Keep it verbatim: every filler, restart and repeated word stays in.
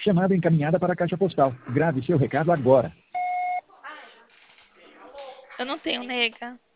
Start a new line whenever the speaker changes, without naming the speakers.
Chamada encaminhada para a caixa postal. Grave seu recado agora.
Eu não tenho, nega.